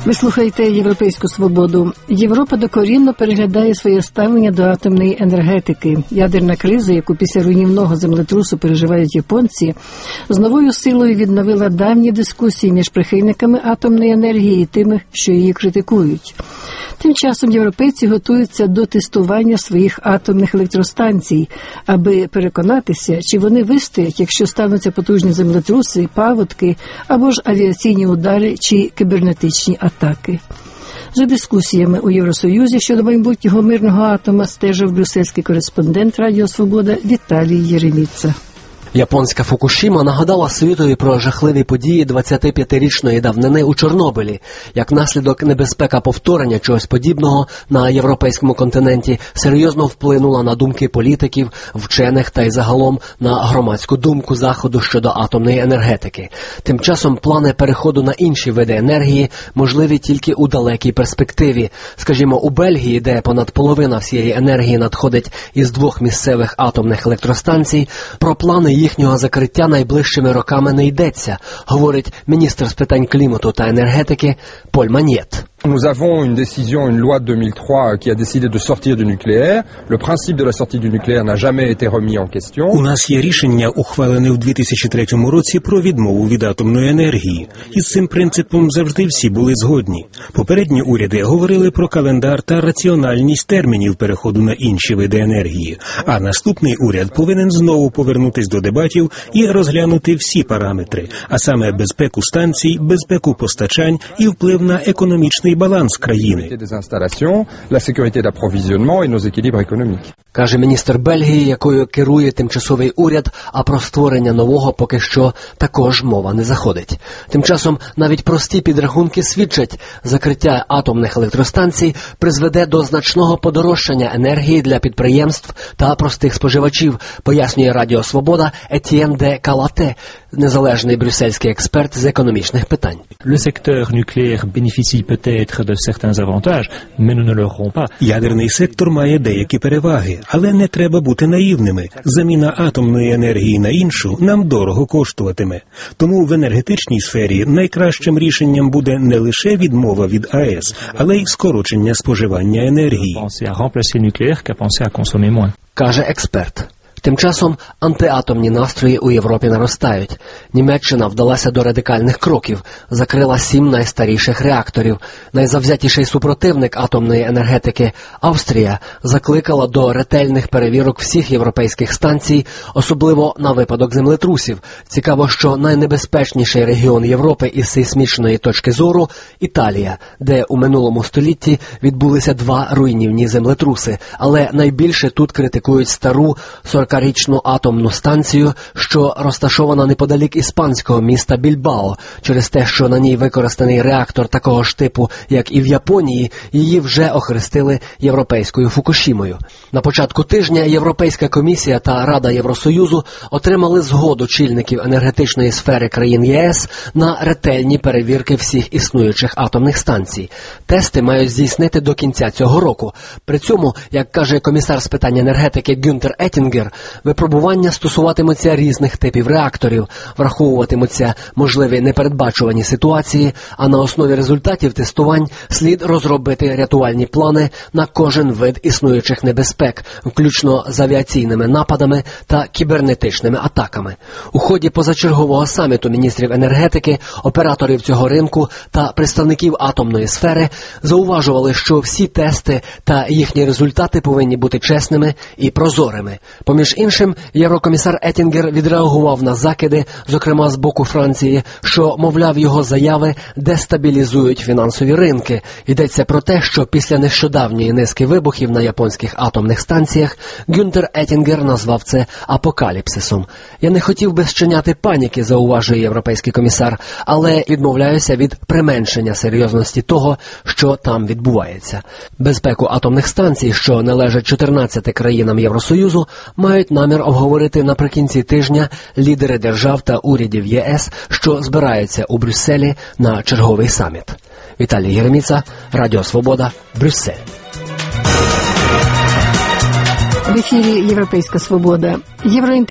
Ви слухаєте «Європейську свободу». Європа докорінно переглядає своє ставлення до атомної енергетики. Ядерна криза, яку після руйнівного землетрусу переживають японці, з новою силою відновила давні дискусії між прихильниками атомної енергії і тими, що її критикують. Тим часом європейці готуються до тестування своїх атомних електростанцій, аби переконатися, чи вони вистоять, якщо стануться потужні землетруси, паводки або ж авіаційні удари чи кібернетичні атаки. За дискусіями у Євросоюзі щодо майбутнього мирного атома стежив брюссельський кореспондент Радіо Свобода Віталій Єреміца. Японська Фукушіма нагадала світові про жахливі події 25-річної давнини у Чорнобилі. Як наслідок, небезпека повторення чогось подібного на європейському континенті серйозно вплинула на думки політиків, вчених та й загалом на громадську думку Заходу щодо атомної енергетики. Тим часом плани переходу на інші види енергії можливі тільки у далекій перспективі. Скажімо, у Бельгії, де понад половина всієї енергії надходить із 2 місцевих атомних електростанцій, про плани їхнього закриття найближчими роками не йдеться, говорить міністр з питань клімату та енергетики Поль Маньєт. Nous avons une décision, une loi de 2003 qui a décidé de sortir du nucléaire. Le principe de la sortie du nucléaire n'a jamais été remis en question. У нас є рішення, ухвалене в 2003 році про відмову від атомної енергії. І з цим принципом завжди всі були згодні. Попередні уряди говорили про календар та раціональність термінів переходу на інші види енергії. А наступний уряд повинен знову повернутись до дебатів і розглянути всі параметри, а саме безпеку станцій, безпеку постачань і вплив на економічний баланс країни. Каже міністр Бельгії, якою керує тимчасовий уряд, а про створення нового поки що також мова не заходить. Тим часом навіть прості підрахунки свідчать, закриття атомних електростанцій призведе до значного подорожчання енергії для підприємств та простих споживачів, пояснює Радіо Свобода Етьєн де Калате, незалежний брюссельський експерт з економічних питань. Le secteur nucléaire bénéficie peut-être de certains avantages, mais nous ne l'aurons pas. Ядерний сектор має деякі переваги, але не треба бути наївними. Заміна атомної енергії на іншу нам дорого коштуватиме. Тому в енергетичній сфері найкращим рішенням буде не лише відмова від АЕС, але й скорочення споживання енергії. Каже експерт. Тим часом антиатомні настрої у Європі наростають. Німеччина вдалася до радикальних кроків, закрила 7 найстаріших реакторів. Найзавзятіший супротивник атомної енергетики Австрія закликала до ретельних перевірок всіх європейських станцій, особливо на випадок землетрусів. Цікаво, що найнебезпечніший регіон Європи із сейсмічної точки зору – Італія, де у минулому столітті відбулися 2 руйнівні землетруси. Але найбільше тут критикують стару 40-річну атомну станцію, що розташована неподалік іспанського міста Більбао. Через те, що на ній використаний реактор такого ж типу, як і в Японії, її вже охрестили європейською Фукушімою. На початку тижня Європейська комісія та Рада Євросоюзу отримали згоду чільників енергетичної сфери країн ЄС на ретельні перевірки всіх існуючих атомних станцій. Тести мають здійснити до кінця цього року. При цьому, як каже комісар з питань енергетики Гюнтер Етінгер, випробування стосуватимуться різних типів реакторів, враховуватимуться можливі непередбачувані ситуації, а на основі результатів тестувань слід розробити рятувальні плани на кожен вид існуючих небезпек, включно з авіаційними нападами та кібернетичними атаками. У ході позачергового саміту міністрів енергетики, операторів цього ринку та представників атомної сфери зауважували, що всі тести та їхні результати повинні бути чесними і прозорими. Поміж іншим, єврокомісар Етінгер відреагував на закиди, зокрема з боку Франції, що, мовляв, його заяви дестабілізують фінансові ринки. Йдеться про те, що після нещодавньої низки вибухів на японських атомних станціях Гюнтер Етінгер назвав це апокаліпсисом. «Я не хотів би зчиняти паніки», зауважує європейський комісар, але відмовляюся від применшення серйозності того, що там відбувається. Безпеку атомних станцій, що належать 14 країнам Євросоюзу, мають намір обговорити наприкінці тижня лідери держав та урядів ЄС, що збираються у Брюсселі на черговий саміт. Віталій Єреміца, Радіо Свобода, Брюссель. В ефірі «Європейська свобода».